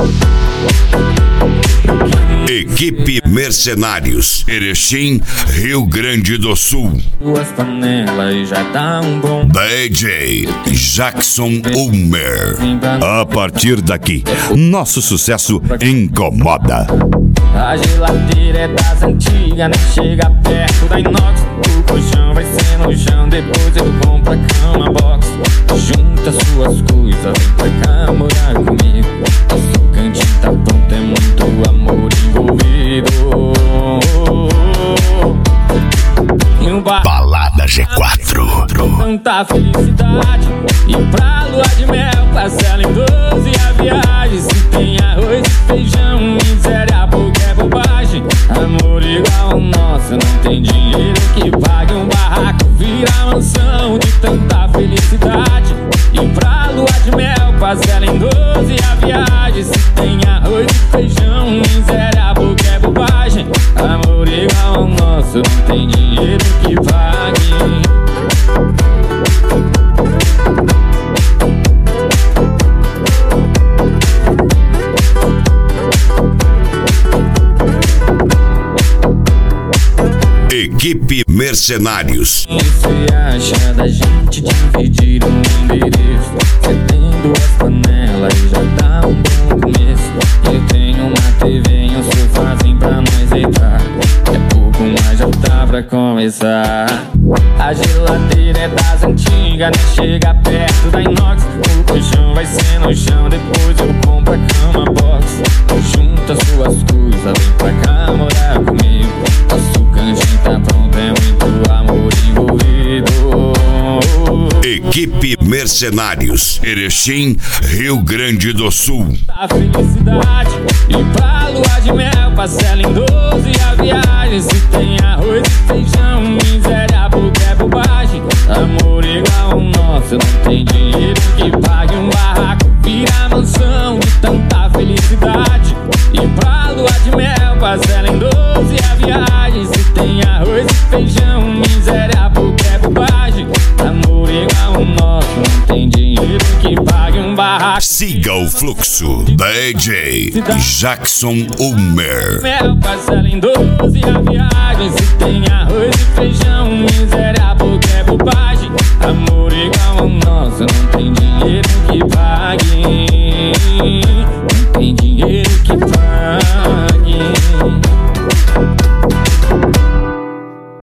Equipe Mercenários, Erechim, Rio Grande do Sul. Duas panelas e já dá um bom. DJ Jackson Ulmer. A partir daqui, nosso sucesso incomoda. A geladeira é das antigas, nem chega perto da inox. O colchão vai ser no chão, depois eu compro a cama box. Junta suas coisas, vem pra cá morar comigo. Nosso cantinho tá pronto, é muito amor envolvido. E um Balada G4. tanta felicidade. E pra lua de mel, parcela em 12 a viagem. Se tem arroz e feijão, miséria, pouco é bobagem. Amor igual ao nosso, não tem dinheiro que pague um barraco. Vira mansão de tanta felicidade. E pra lua de mel, parcela em 12 a viagem. Se tem arroz e feijão, miséria, pouco é bobagem. Amor igual ao nosso, não tem dinheiro que pague. Equipe Mercenários. Quem se acha da gente dividir um endereço? Você tem duas panelas e já tá um bom começo. Eu tenho uma TV e um sofazinho pra nós deitar. É pouco, mas já tá pra começar. A geladeira é das antigas, nem chega perto da inox. O colchão vai ser no chão, depois eu compro a cama box. Junta suas coisas, vem pra cá morar comigo. Nosso cantinho tá pronto, é muito amor envolvido. Equipe Mercenários, Erechim, Rio Grande do Sul. A felicidade e pra lua de mel, parcela em 12 a viagem. Se tem arroz e feijão, miséria, pouco é bobagem. Amor igual ao nosso, não tem dinheiro que pague um barraco. Vira mansão de tanta felicidade. E pra lua de mel, parcela em 12 a viagem. Se tem arroz e feijão, miséria, pouco é bobagem. Amor igual ao nosso, não tem dinheiro que pague um barraco. Siga o fluxo. DJ Jackson Ulmer. Mel, parcela em 12 a viagem. Se tem arroz e feijão,